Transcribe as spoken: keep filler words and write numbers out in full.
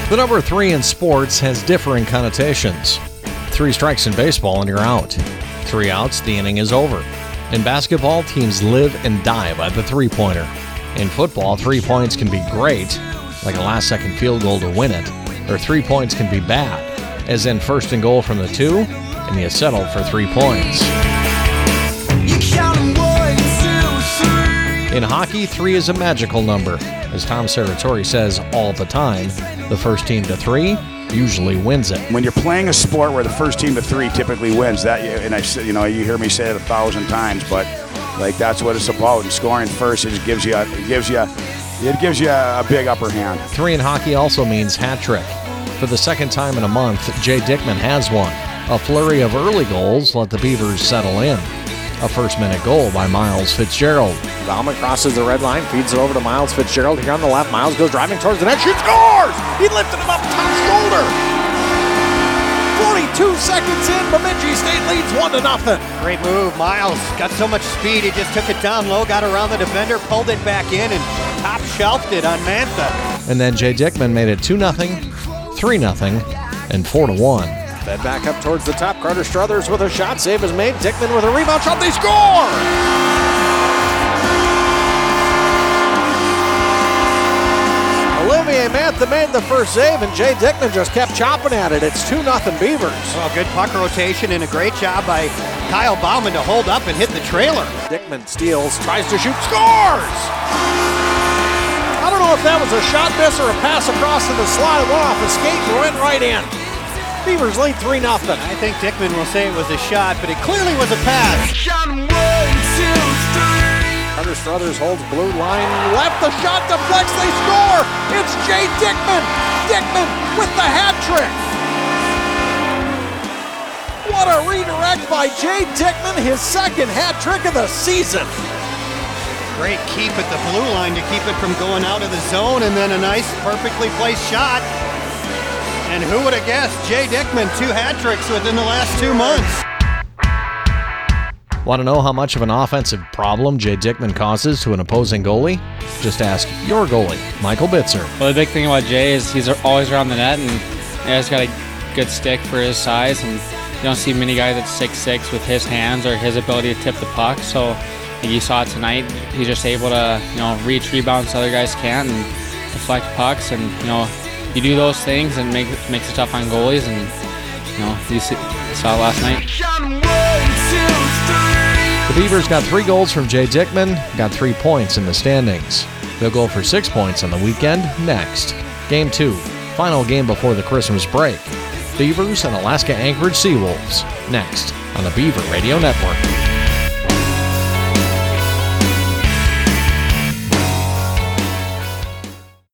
The number three in sports has differing connotations. Three strikes in baseball and you're out. Three outs, the inning is over. In basketball, teams live and die by the three-pointer. In football, three points can be great, like a last-second field goal to win it, or three points can be bad, as in first and goal from the two, and you settle for three points. In hockey, three is a magical number. As Tom Serratori says all the time, the first team to three usually wins it. When you're playing a sport where the first team to three typically wins, that and I you know you hear me say it a thousand times, but like that's what it's about. And scoring first, it gives you it gives you it gives you a big upper hand. Three in hockey also means hat trick. For the second time in a month, Jay Dickman has one. A flurry of early goals let the Beavers settle in. A first-minute goal by Miles Fitzgerald. Bauman crosses the red line, feeds it over to Miles Fitzgerald here on the left. Miles goes driving towards the net, shoots, scores! He lifted him up top shoulder. forty-two seconds in, Bemidji State leads one to nothing. Great move, Miles got so much speed, he just took it down low, got around the defender, pulled it back in, and top shelved it on Mantha. And then Jay Dickman made it two nothing, three nothing, and four to one. Fed back up towards the top. Carter Struthers with a shot. Save is made. Dickman with a rebound shot. They score! Olivier Mantha made the first save, and Jay Dickman just kept chopping at it. It's two nothing Beavers. Well, good puck rotation and a great job by Kyle Bauman to hold up and hit the trailer. Dickman steals, tries to shoot, scores! I don't know if that was a shot miss or a pass across to the slot. It went off his skate and went right in. Beavers lead three nothing. I think Dickman will say it was a shot, but it clearly was a pass. Carter Struthers holds blue line left. The shot deflects. They score. It's Jay Dickman. Dickman with the hat trick. What a redirect by Jay Dickman. His second hat trick of the season. Great keep at the blue line to keep it from going out of the zone, and then a nice, perfectly placed shot. And who would have guessed? Jay Dickman, two hat tricks within the last two months. Want to know how much of an offensive problem Jay Dickman causes to an opposing goalie? Just ask your goalie, Michael Bitzer. Well, the big thing about Jay is he's always around the net, and he's got a good stick for his size, and you don't see many guys that's six six with his hands or his ability to tip the puck. So I think you saw it tonight. He's just able to, you know, reach rebounds other guys can't and deflect pucks, and you know. You do those things and make makes it tough on goalies, and you know you see, saw it last night. The Beavers got three goals from Jay Dickman, got three points in the standings. They'll go for six points on the weekend next. Game two, final game before the Christmas break. Beavers and Alaska Anchorage Seawolves next on the Beaver Radio Network.